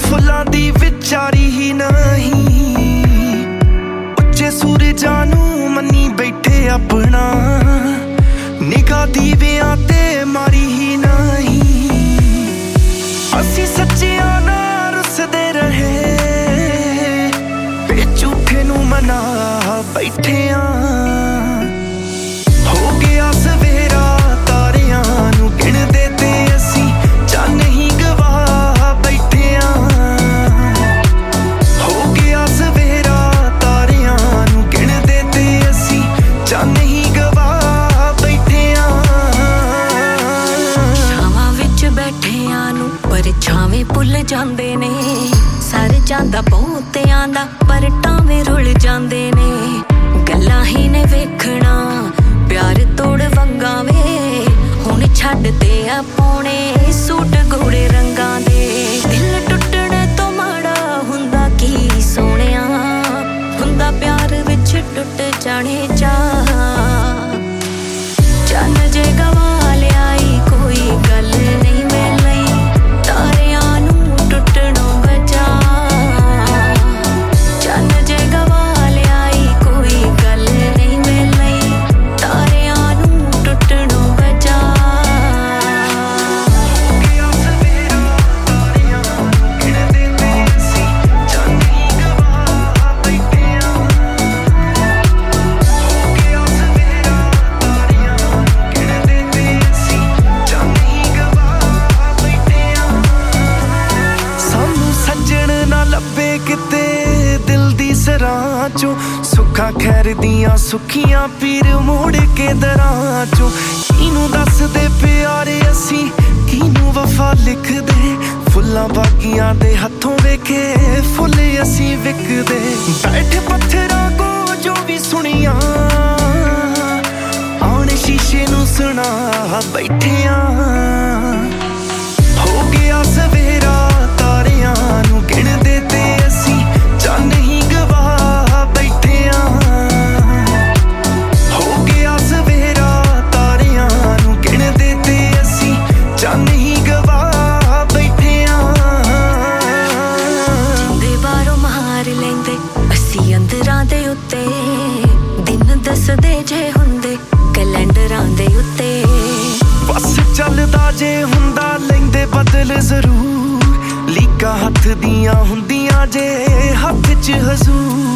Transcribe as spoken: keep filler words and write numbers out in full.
फुल्लां दी विचारी ही नहीं उच्चे सूरजां नूं मन्नी बैठे अपना निगाह दीवियां ते मारी ही नहीं असी सच्चियां नाल रुसदे रहे ते झूठे नूं मना बैठे हो गया सवेरा तारियां नूं गिणदे ते असी चन्न ही गवा बैठे हो गया सवेरा तारियां नूं गिणदे ते असी चन्न ही गवा बैठे छावां विच बैठियां नूं पर छावें भुल जांदे ने सर जांदा बहुतियां दा पर टावें रुल जांदे ने गल्लां ही ने वेखना प्यार तोड़ वंगा वे हुण छड्डदे आ पौणे सूट गूड़े रंगां दे दिल टुटणे तो माड़ा हुंदा की सोहणिया हुंदा प्यार विच टुट जाणे चा चन्न जे गवा लियाई कोई गल नहीं मिलई तारियां नूं टुटणों बचा चन्न जे गवा लियाई कोई गल नहीं मिलई तारियां नूं टुटणों बचा गया सवेरा तारियां गिणदे ते असी चन्न ही गवा बैठे हो गया सवेरा तारियां गिणदे ते असी चन्न ही गवा बैठे सानू सज्जण ना लभे किते दिल दी सरां चों सुखा खैर दियां सुखियां पीर मोड़ के दरां चों किनू दस दे प्यारे असी किनू वफा लिख दे फुल्लां बागियां दे हत्थों वेखे फुल असी विकदे बैठे पत्थरां को जो भी सुनिया आने शीशे नू सुना बैठे हो गया सवेरा तारियां नूं गिणदे ते असी चन्न ही गवा बैठे हो गया सवेरा तारियां नूं गिणदे ते असी चन्न ही गवा बैठे जिंदे बारों मार लेंदे असी अंदरां दे उत्ते दिन दसदे जे हुंदे कैलेंडरां दे उत्ते बस चलदा जे हुंदा लैंदे बदल जरूर लीका हथ दियां हुंदियां जे हथ च हजूर